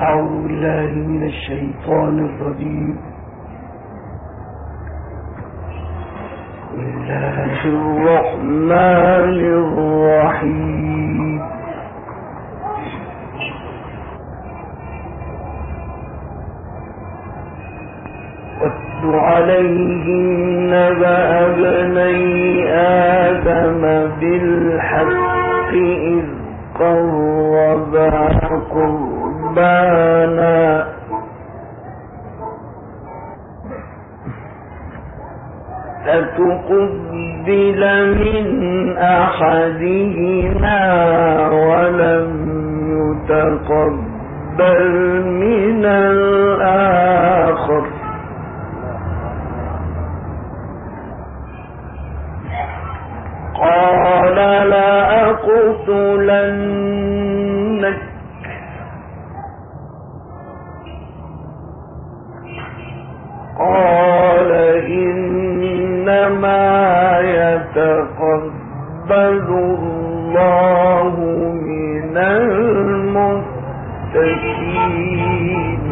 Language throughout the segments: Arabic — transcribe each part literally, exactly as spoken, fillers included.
أعوذ بالله من الشيطان الرجيم. بسم الله الرحمن الرحيم. واتل عليهم نبأ ابني آدم بالحق إذ قربا قربانا فتقبل من أحدهما ولم يتقبل من الآخر قال لأقتلنك قال إنما يتقبل الله من المتقين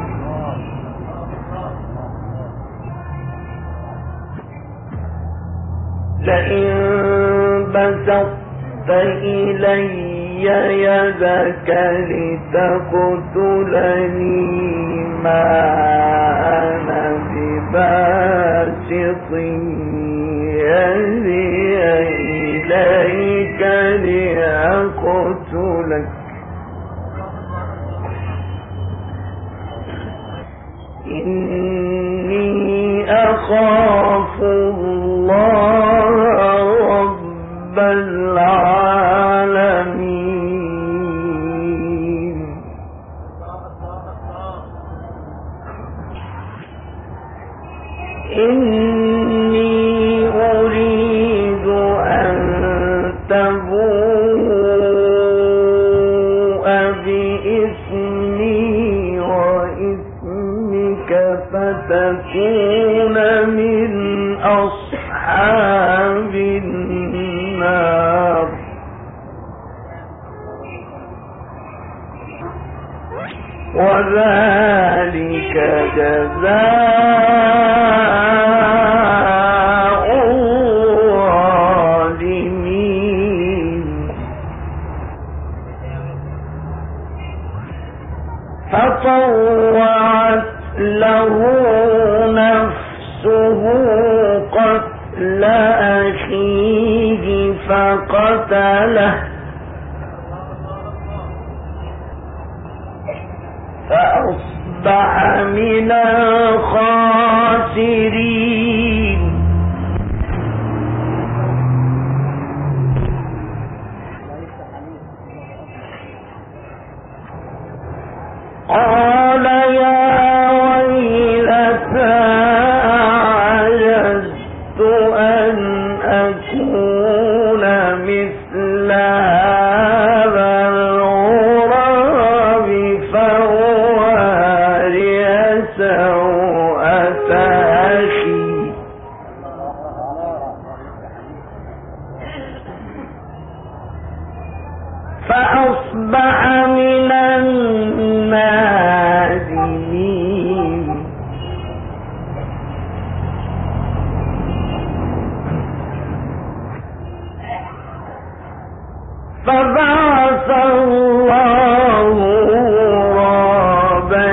لئن بسطت إلي يدك لتقتلني ما أنا بباسط يدي إليك لأقتلك إني أخاف الله رب العالمين إني أريد أن تبوء بإثمي وإثمك فتكون من أصحاب النار وذلك جزاء الظالمين فطوعت له نفسه قتل أخيه فقتله فأصبح من الخاسرين قال يا ويلتى عجزت أن أكون مثل هذا الغراب فأواري سوءة أخي فأصبح من النادمين فبعث الله غرابا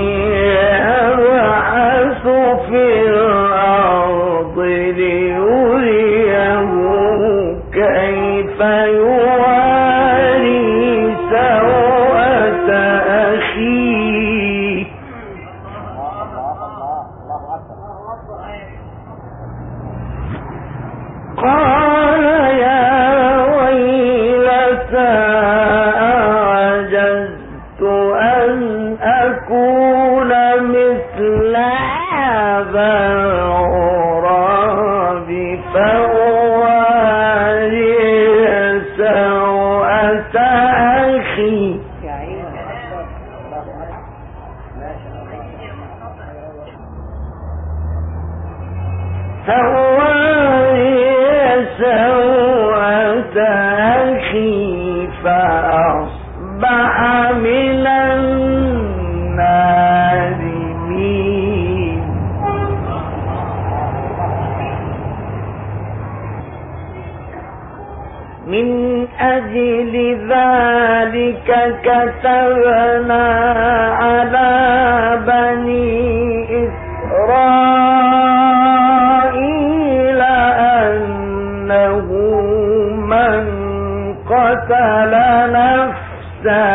يبحث في الأرض ليريه كيف يواري سوءة أخيه قال يا ويلتى أعجزت أن أكون مثل هذا الغراب فأواري سوءة أخي فأواري سوءة أخي فأصبح من النادمين كتبنا على بني إسرائيل أنه من قتل نفسا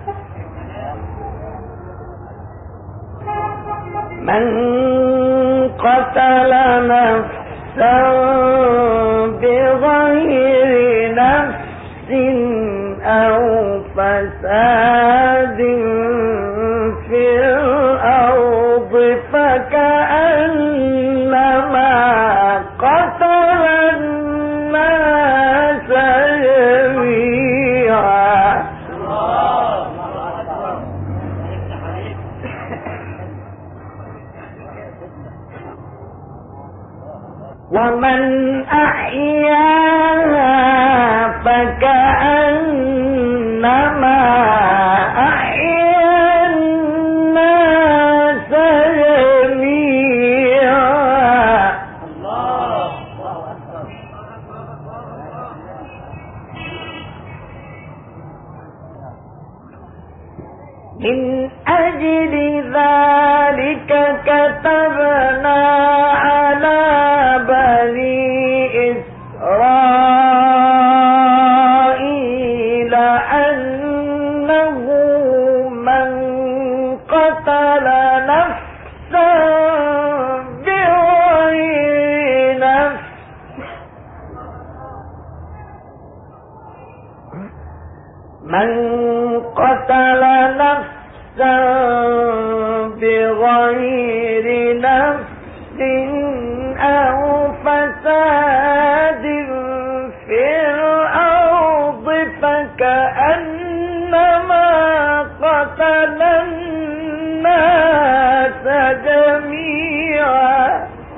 من قتل نفسا بغير نفس أو فساد في الأرض فكأنما قتل الناس جميعا. ومن أحياها فكأنما أحيا الناس جميعا. من أجل ذلك كتبنا على بني إسرائيل أنه من قتل نفسا بغير نفس من قتل نفسا بغير نفس أو فساد في الأرض فكأنما قتل الناس جميعا.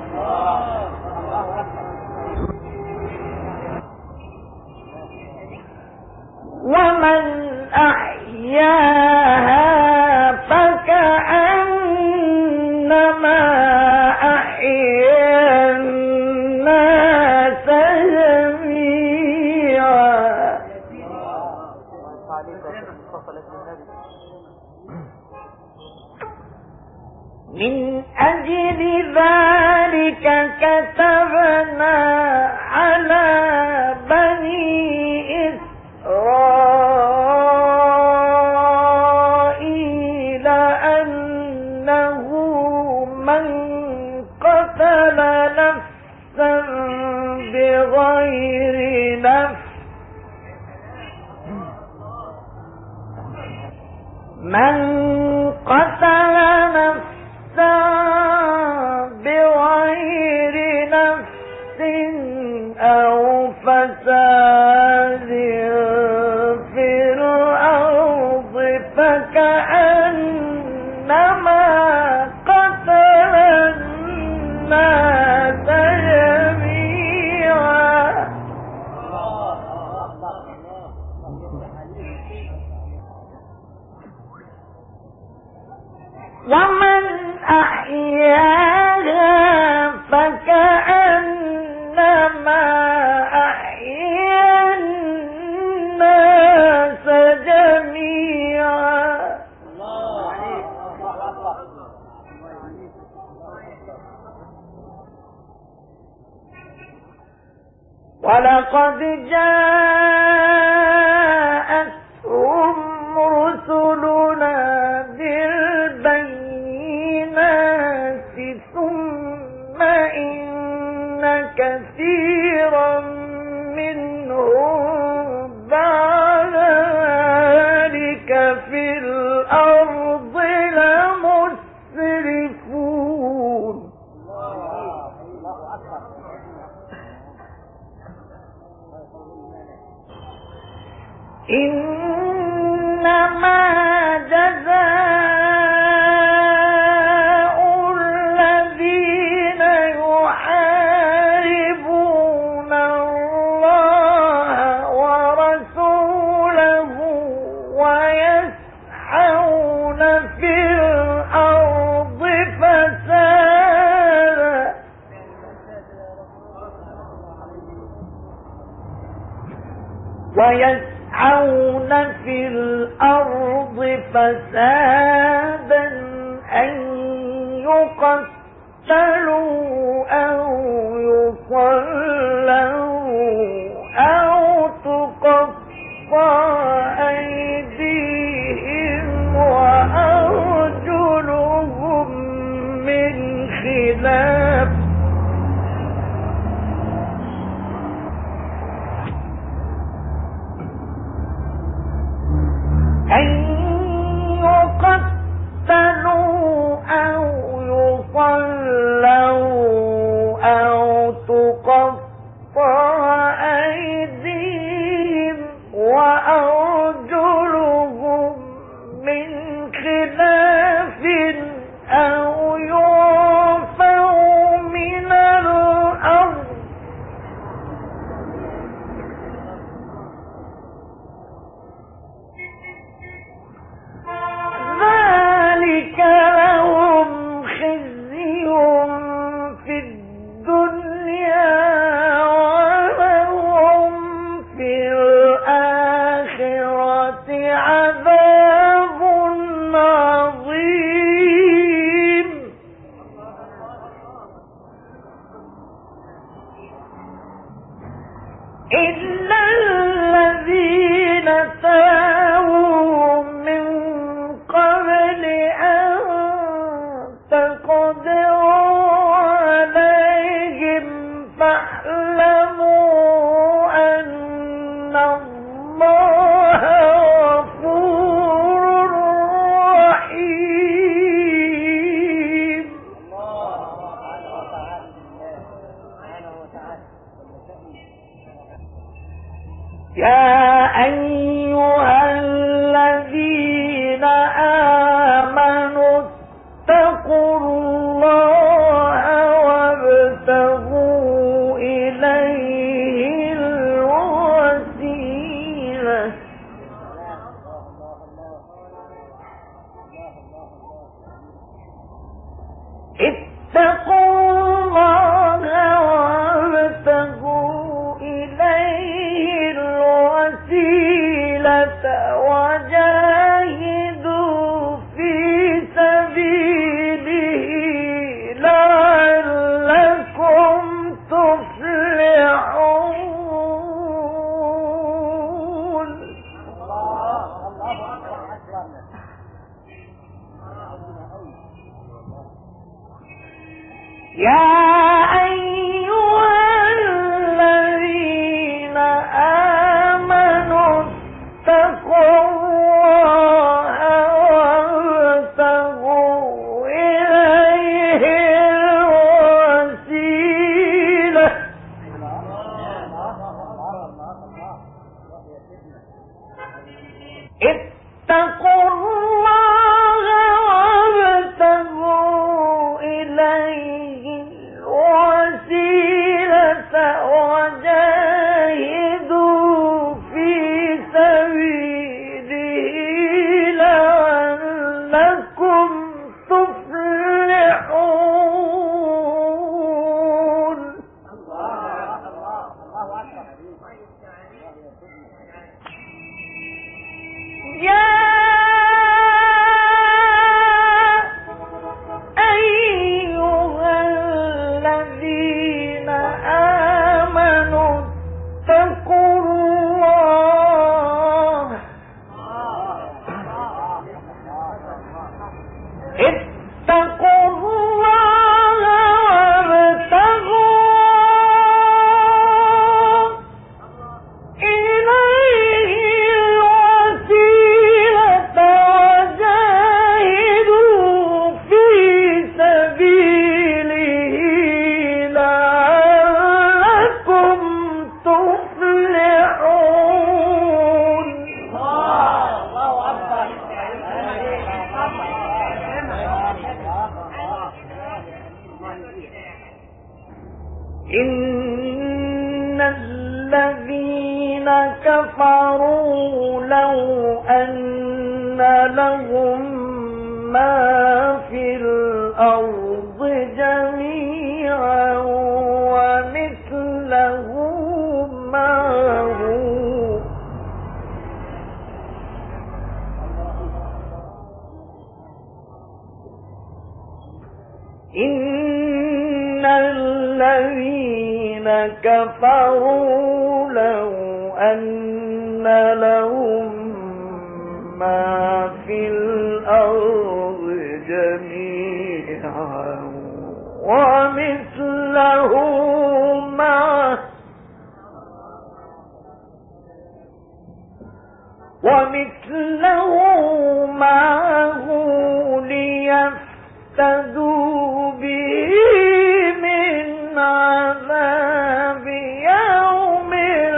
ومن أحياها فكأنما أحيا الناس جميعا. من أجل ذلك كتبنا على بني إسرائيل أنه من قتل نفسا بغير نفس من قتل نفسا بغير نفس أو فساد في الأرض فكأنما قتل الناس جميعا. ومن أحياها فكأنما أحيا الناس جميعا. ولقد جاءتهم رسلنا بالبينات ثم إن كثيرا منهم بعد ذلك في الأرض لمسرفون. فسادا أن يقتلوا أو يصلوا أو تقطع أيديهم وأرجلهم من خلاف أن يقتلوا أو يصلوا أو تقطع أيديهم وأرجلهم من خلاف أو ينفوا من الأرض ذلك لهم خزي في الدنيا ولهم في الآخرة عذاب عظيم إلا الذين تابوا من قبل أن تقدروا عليهم فاعلموا أن الله غفور رحيم. يا أيها الذين آمنوا اتقوا الله وابتغوا إليه الوسيلة اتقوا الله وابتغوا إليه الوسيلة وجاهدوا في سبيله لعلكم تفلحون. يا أيها الذين آمنوا اتقوا الله وابتغوا إليه الوسيلة اتقوا الله وابتغوا إليه الوسيلة وجاهدوا في سبيله لعلكم تفلحون. يا أيها الذين آمنوا اتقوا الله اتقوا الله وابتغوا إليه الوسيلة وجاهدوا في سبيله لعلكم تفلحون. الله أكبر. إن الذين كفروا لو أن لهم ما في الأرض جميعا ومثله معه إن الذين كفروا لو أن لهم ما في الأرض جميعا ومثله معه ومثله معه ليفتدوا به من عذاب يوم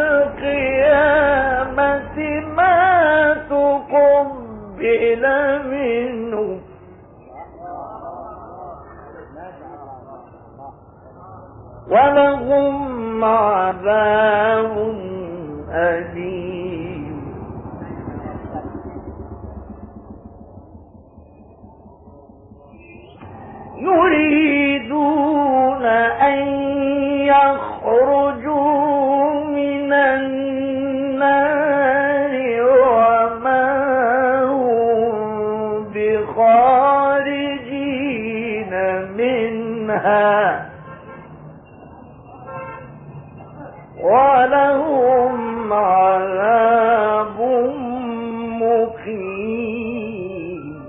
القيامة ما تقبل منه ولهم عذاب أليم. يريدون أن يخرجوا من النار وما هم بخارجين منها ولهم عذاب مقيم.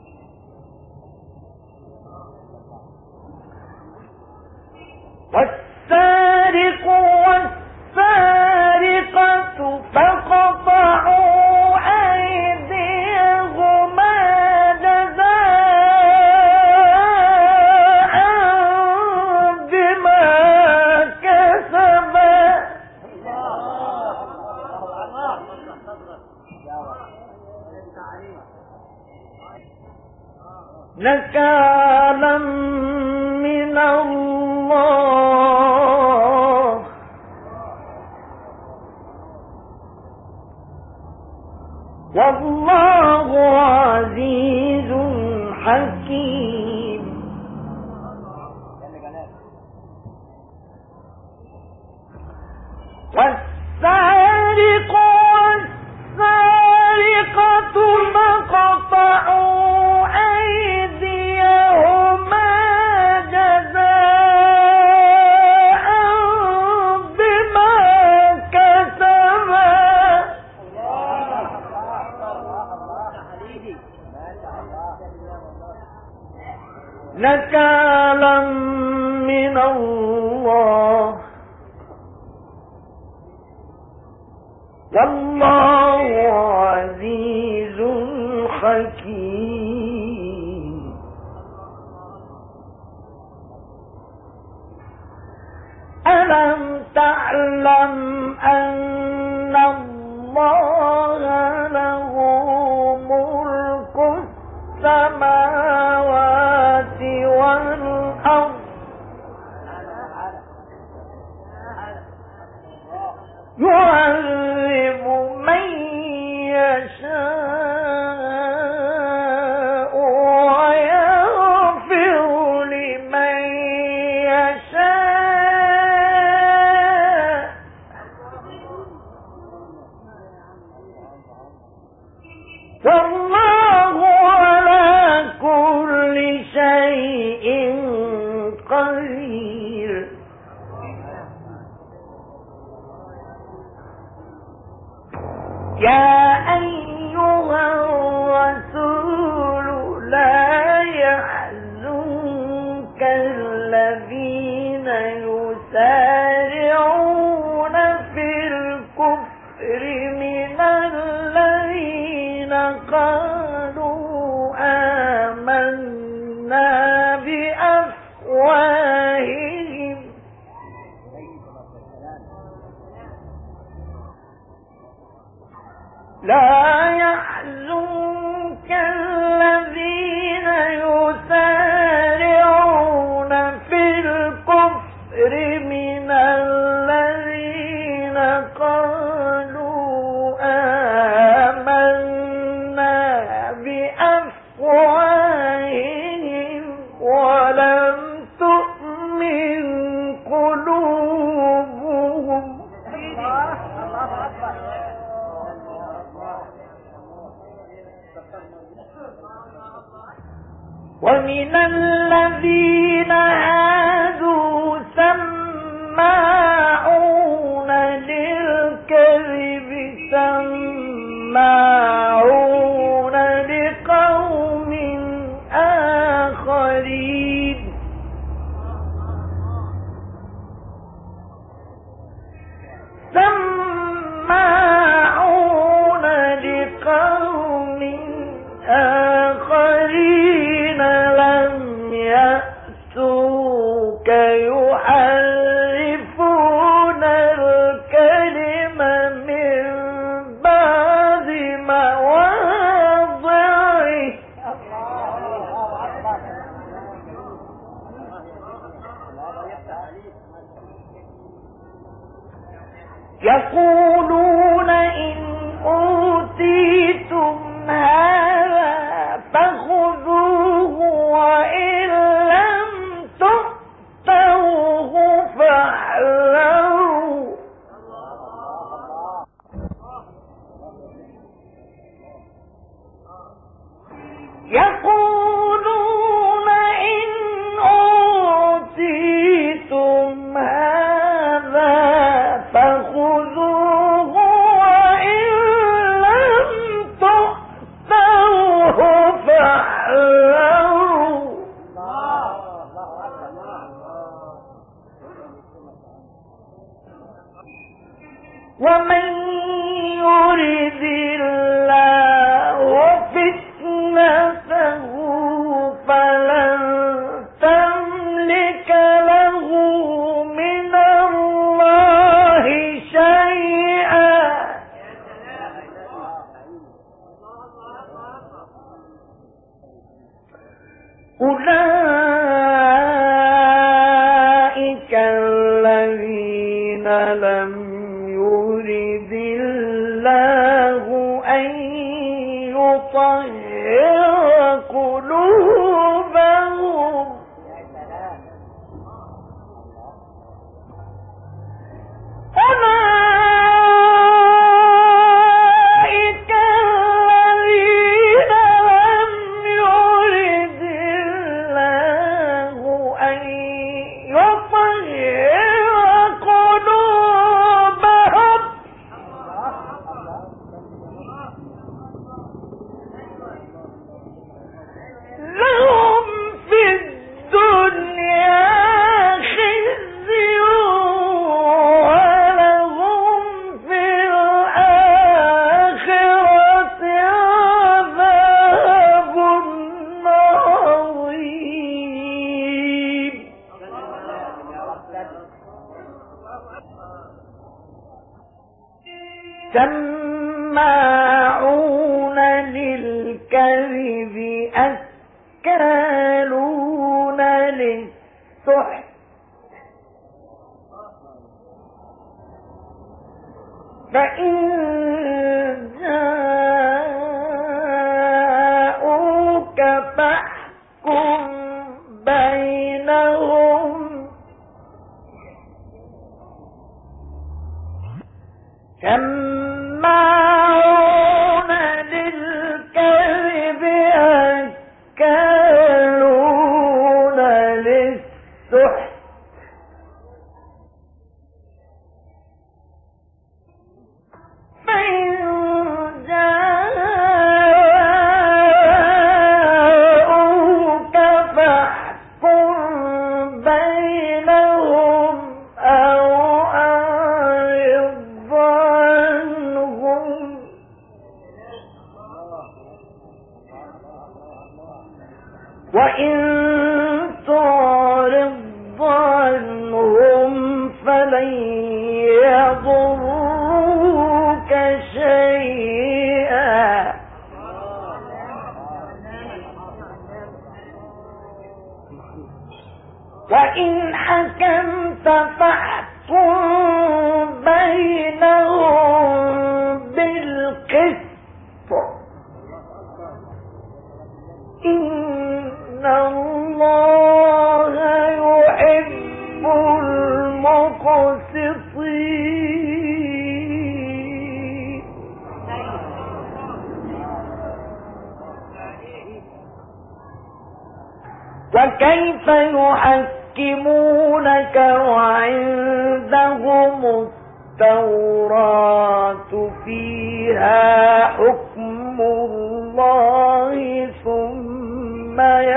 والسارق والسارقة فاقطعوا أيديهما جزاء بما كسبا نكالا من الله والله عزيز حكيم. والسارق والسارقة فاقطعوا أيديهما جزاء بما كسبا نكالا من الله والله عزيز حكيم. ألم تعلم أن الله له ملك السماوات والأرض يعذب من يشاء ويغفر لمن يشاء والله على كل ومن الذين هادوا سماعون للكذب سماعون لقوم آخرين سماعون لقوم آخرين لم يأتوك يحرفون الكلم من بعد مواضعه يقولون إن أوتيتم هذا فخذوه وإن لم تؤتوه فاحذروا يقولون إن أوتيتم هذا فخذوه وإن لم تؤتوه فاحذروا ومن يرد الله فتنته فلن تملك له من الله شيئا أولئك الذين لم يرد الله أن يطهر قلوبهم أولئك الذين لم يرد الله أن يطهر قلوبهم لهم في الدنيا خزي ولهم في الآخرة عذاب عظيم سماعون للكذب أكالون للسحت فإن جاءوك فاحكم بينهم سماعون للكذب أكالون للسحت فإن جاءوك فاحكم بينهم أو أعرض عنهم وإن تعرض عنهم فلن يضروك شيئا وإن حكمت فاحكم بينهم بالقسط إن الله يحب المقسطين وكيف يحكمونك وعندهم التوراة فيها حكم الله ثم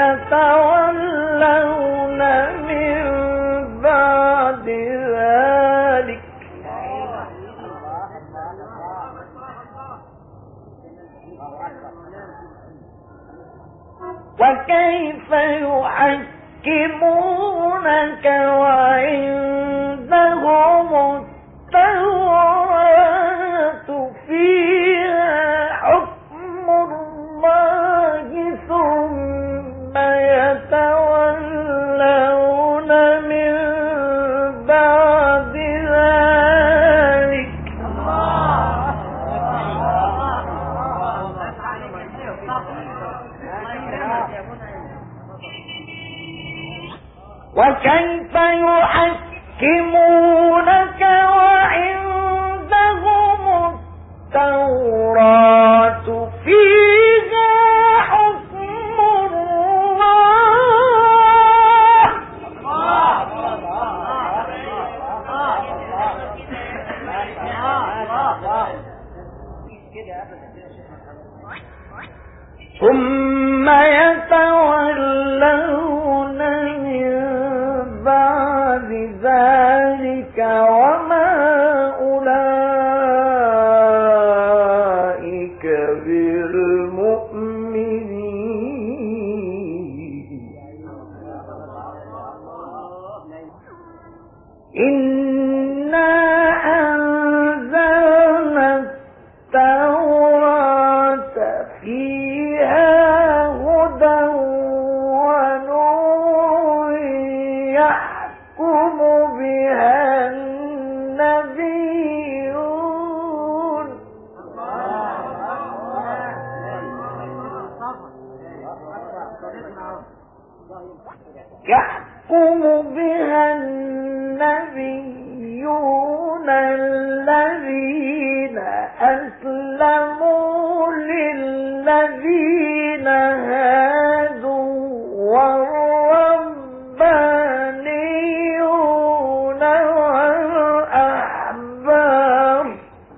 يتولون من بعد ذلك وكيف يحكمونك وعندهم التوراة فيها حكم الله ثم يتولون من بعد ذلك وكيف يحكمونك وعندهم التوراة فيها حكم الله ثم يتولون من بعد ذلك وما أولئك بالمؤمنين إنا أنزلنا التوراة فيها هدى ونور يحكم بها النبيون يحكم بها النبيون الذين أسلموا للذين هادوا والربانيون والأحبار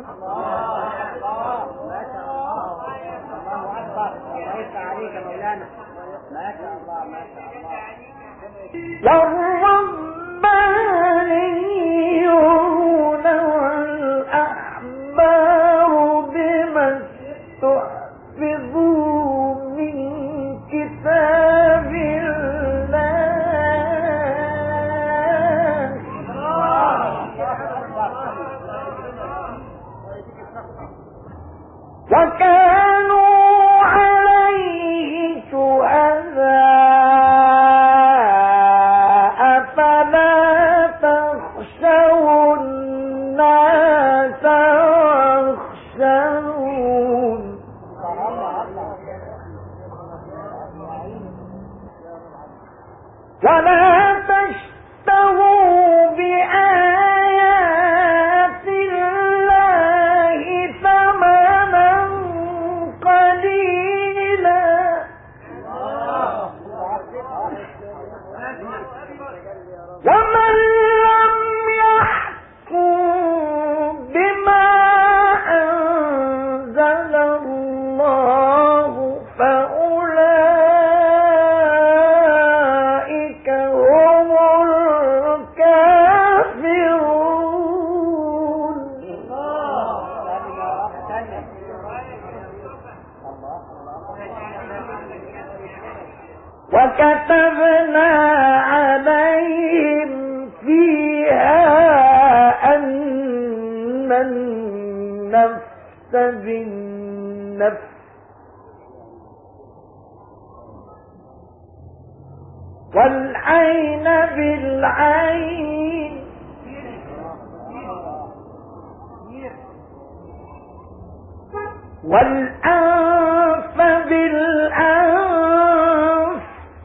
والربانيون والأحبار بما استحفظوا من كتاب الله وكانوا عليه شهداء فلا تخشوا الناس واخشون ولا تشتروا بآيات الله ثمنا قليلا ومن لم يحكم بما أنزل الله فأولئك هم الكافرون وكتبنا عليهم فيها أن النفس بالنفس والعين بالعين والأنف بالأنف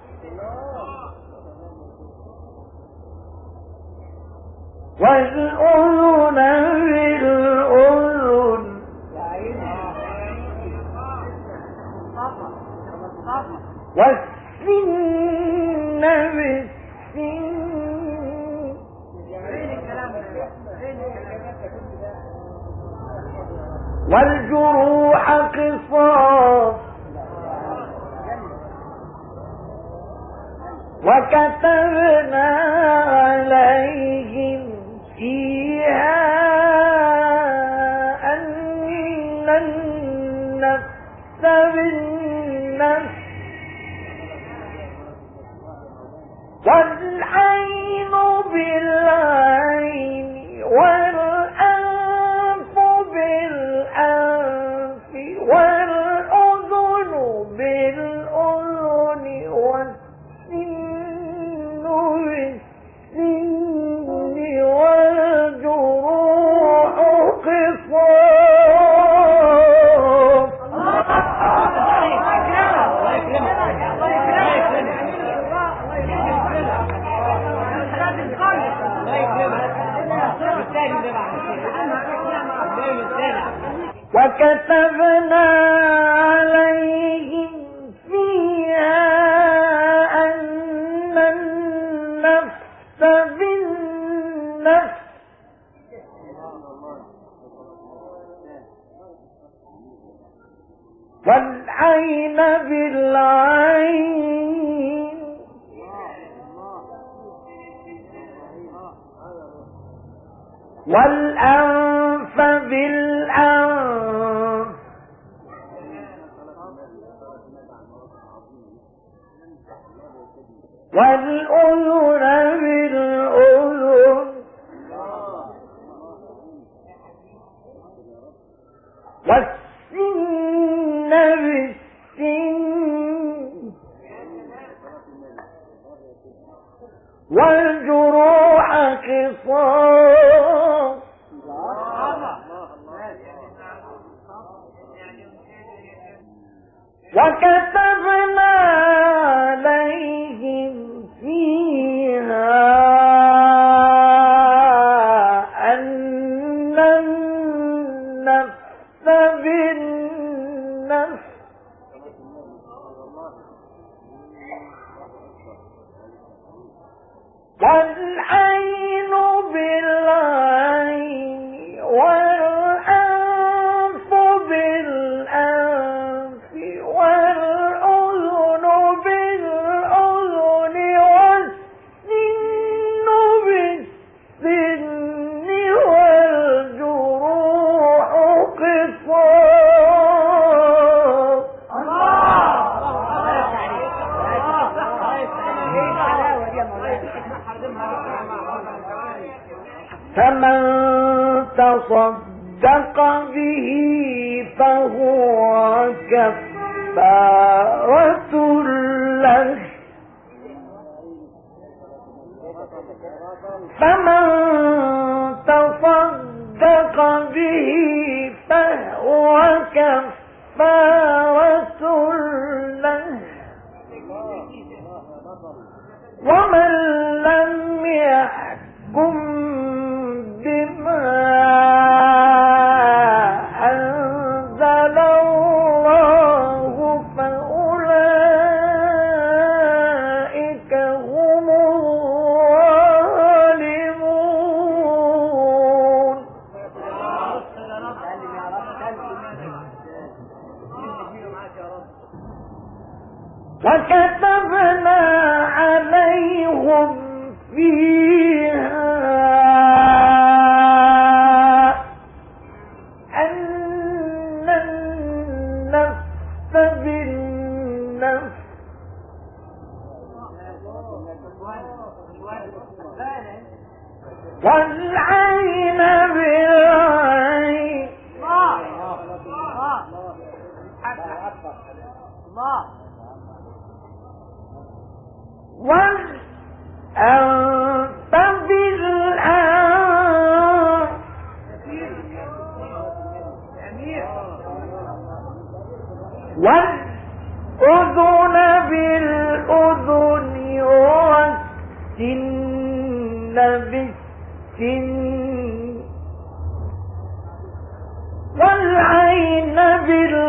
والأذن بالأذن والسن بالسن والجروح قصاص وكتبنا عليهم فيها أن النفس بالنفس والعين بالعين والأنف بالأنف والأذن بالأذن والسن بالسن والجروح قصاص. وكتبنا عليهم فيها أن النفس بالنفس والعين بالعين والأنف بالأنف والأذن بالأذن والسن بالسن والجروح قصاص. وكتبنا عليهم فيها أن النفس بالنفس والعين بالعين والأنف بالأنف والأذن بالأذن والسن بالسن والجروح قصاص. فمن تصدق به فهو كفارة له فمن تصدق به فهو كفارة له ومن لم يحكم بما أنزل الله فأولئك هم الظالمون. وكتبنا عليهم فيها أن النفس بالنفس والعين بالعين والأنف بالأنف والأذن بالأذن والسن بالسن والعين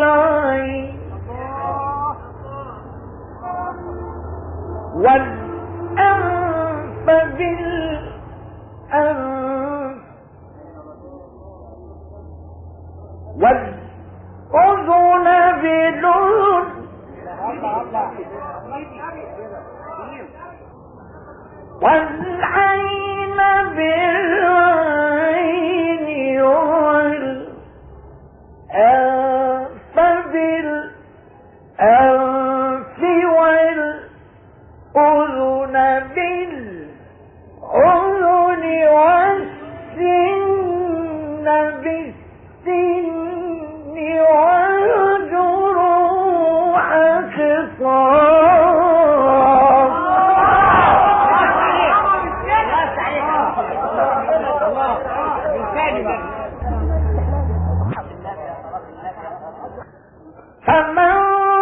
بالعين والأنف الأذن بالأذن والسن بالسن والجروح قصاص. فمن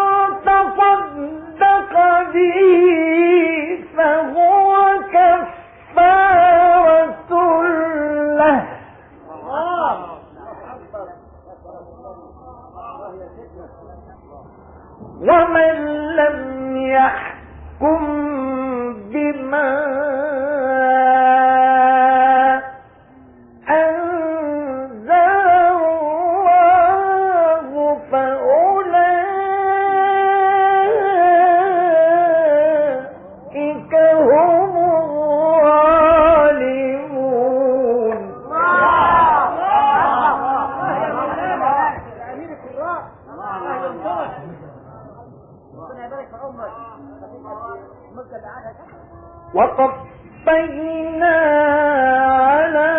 تصدق به فهو كفارة له، ومن لم يحكم بما وقفينا على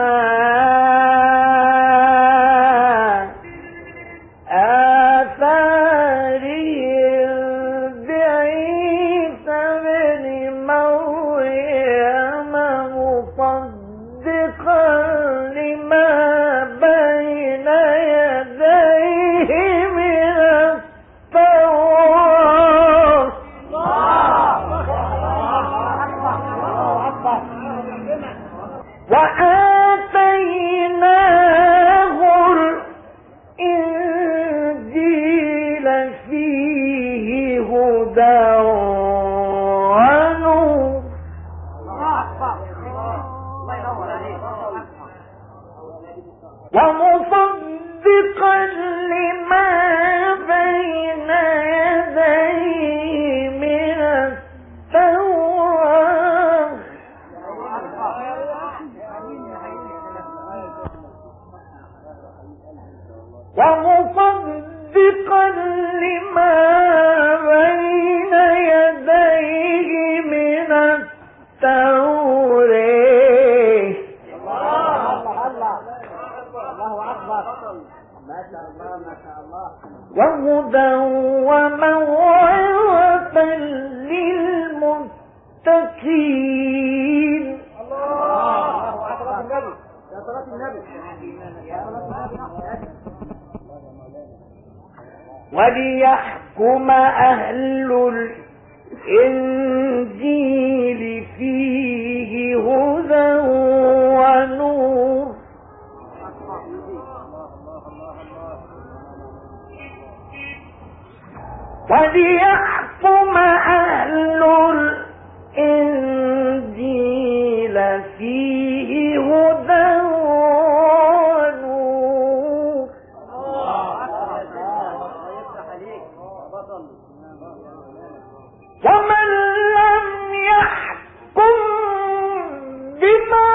آثارهم بعيسى بن مريم مصدقا لما بين يديه من التوراة وآتيناه الإنجيل فيه هدى ونور ومصدقا لما بين يديه من التوراة ومصدقا لما بين يديه من التوراة وهدى وموعظة للمتقين. وليحكم أهل الإنجيل فيه هدى ونور وليحكم أهل الإنجيل فيه هدى ونور ومن لم يحكم بما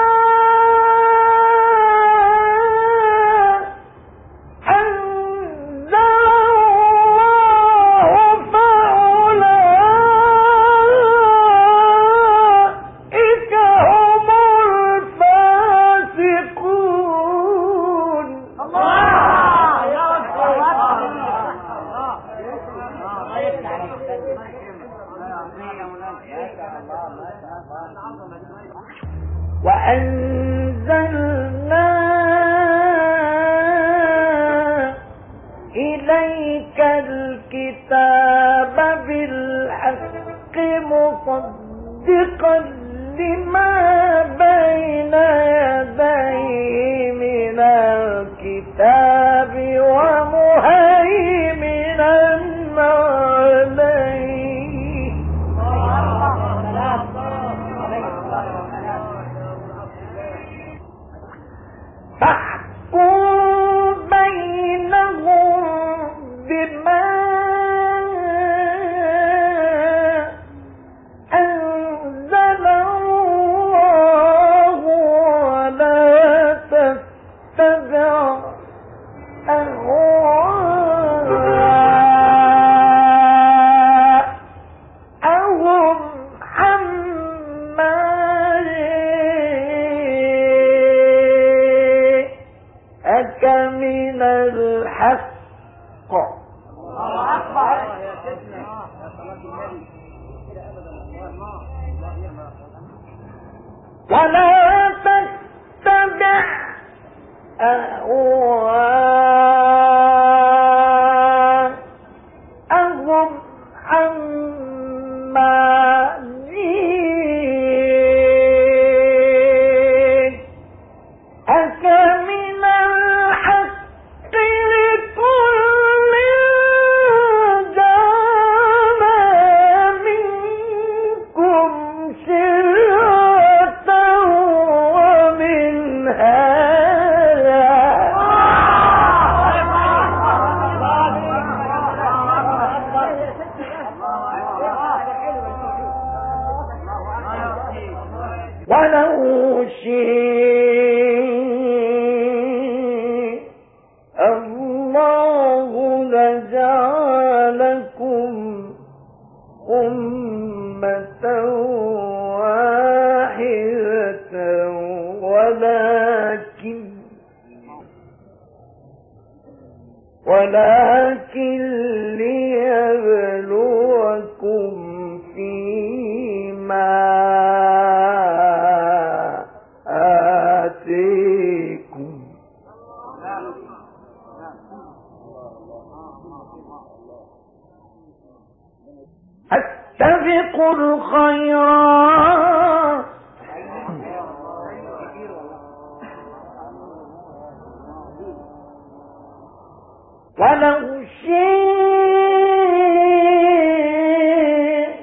وأنزلنا إليك الكتاب بالحق مصدقا لما بين يديه من الكتاب ومهيمنا عليه فاحكم بينهم بما أنزل الله ولا تتبع أهواءهم عما جئت أكمن الحق لكل جعلنا منكم شرعة ومنهاجا ولو شاء الله لجعلكم أمة واحدة ولكن ولكن ليبلوكم فيما آتيكم فاستبقوا الخيرات ولو شاء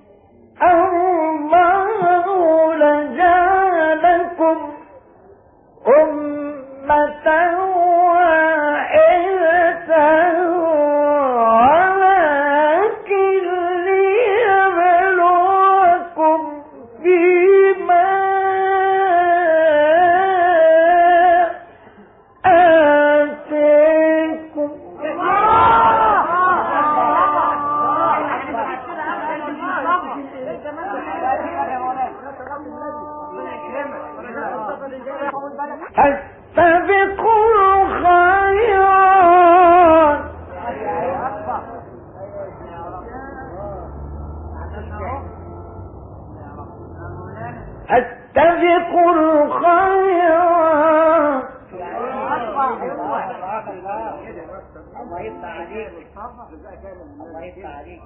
الله لجعلكم أمة واحدة ولكن ليبلوكم فيما آتيكم فاستبقوا الخيرات فاستبقوا الخيرات الله يفتح عليك الله يفتح عليك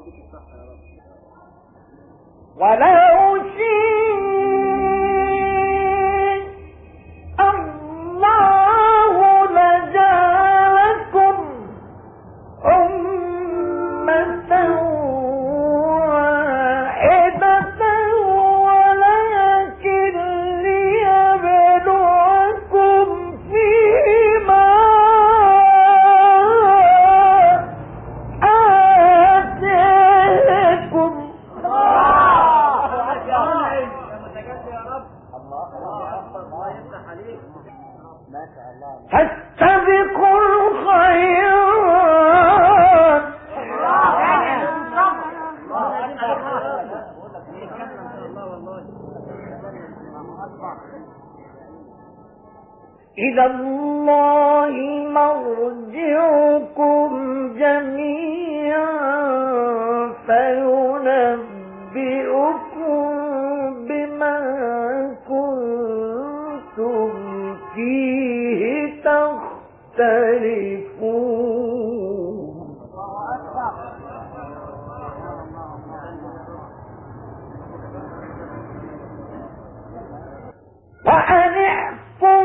ولو شاء الله لجعلكم أمة واحدة ولكن ليبلوكم فيما آتيكم فاستبقوا الخيرات إلى الله مرجعكم جميعا فينبئكم بما كنتم فيه تختلفون وأن احكم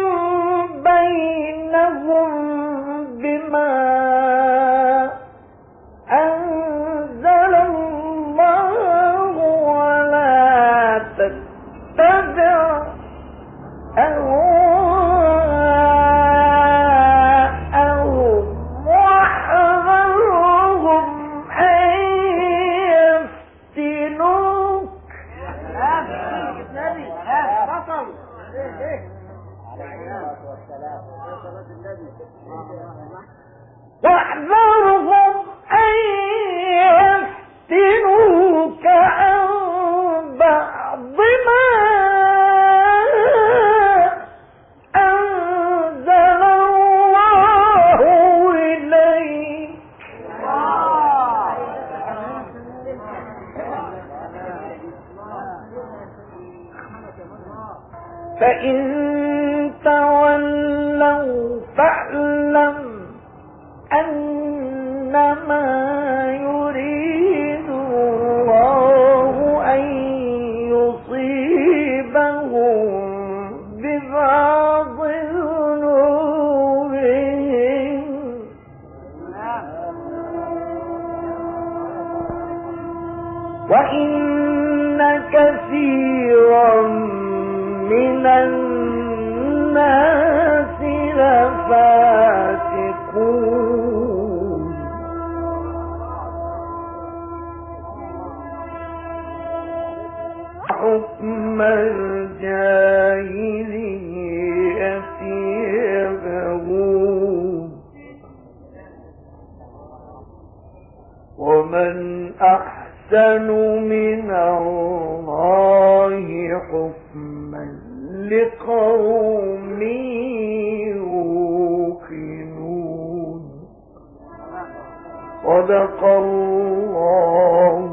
بينهم بما أنزل الله ولا تتبع أهواءهم فإن تولوا فاعلم أنما يريد الله أن يصيبهم ببعض ذنوبهم وإن كثيرا من الناس لفاسقون حكم الجاهلية يبغون ومن أحسن من الله حكما لقوم يوقنون صدق الله